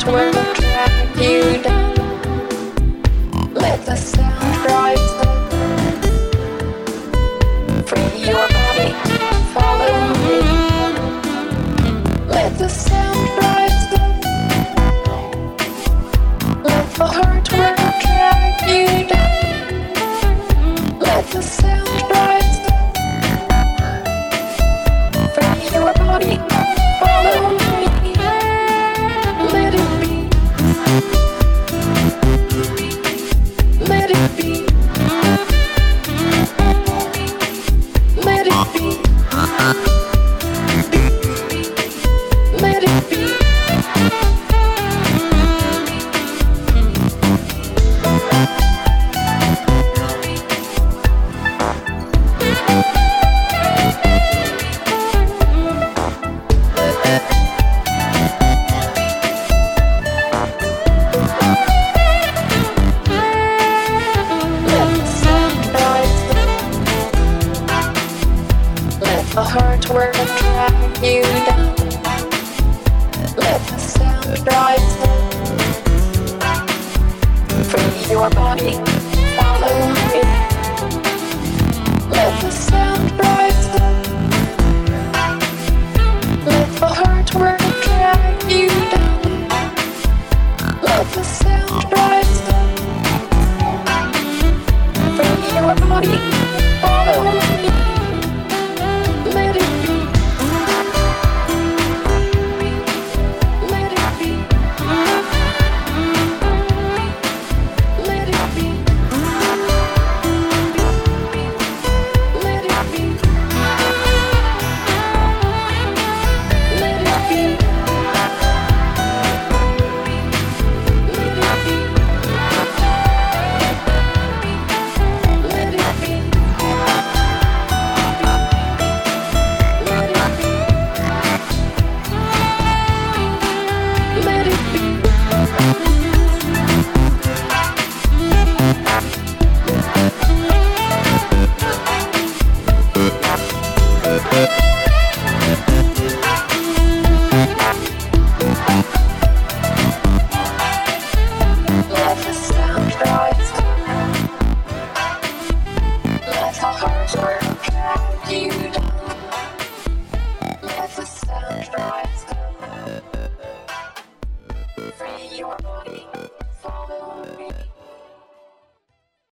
heart will drag you down. Let the sound rise up. Free your body, follow me. Let the sound rise up. Let the heart will drag you down. Let the sound rise up. Free your body, follow me. Let it be. Let it be. Let it be. Let it be. The heart will drag you down. Let the sound rise up. Free your body, follow me. Let the sound rise up. Let the heart will drag you down. Let the sound rise up. Free your body, follow me. Let it be. Let it be. Let it be. Let it be. Let it be. Let it be. Let it be. Let the sound rise. Let the heart work.